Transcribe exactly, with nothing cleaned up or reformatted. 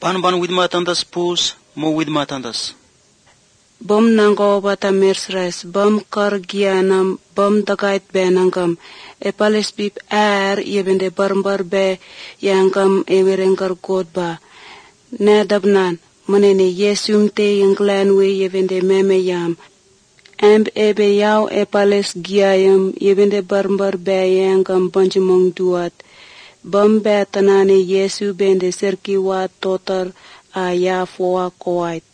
Ban ban with matandas pus, mo with matandas. Bom nango bata mersres, bom kargianam, bom dagait benangam, e pales bip er yebende barmbar be yangam ewerengar godba. Nedabnan, monene yesum te yanglanwe yebende meme yam. Emb ebe yao e pales giayam yebende barmbar be yangam banjimong duat. Bom be tanane yesu bende serki wa totar a ya foa koait.